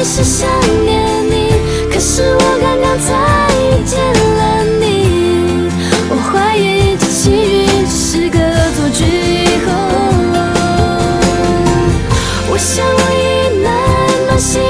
是想念你，可是我刚刚才遇见了你。我怀疑这奇遇只是个恶作剧。我想我已能暖心。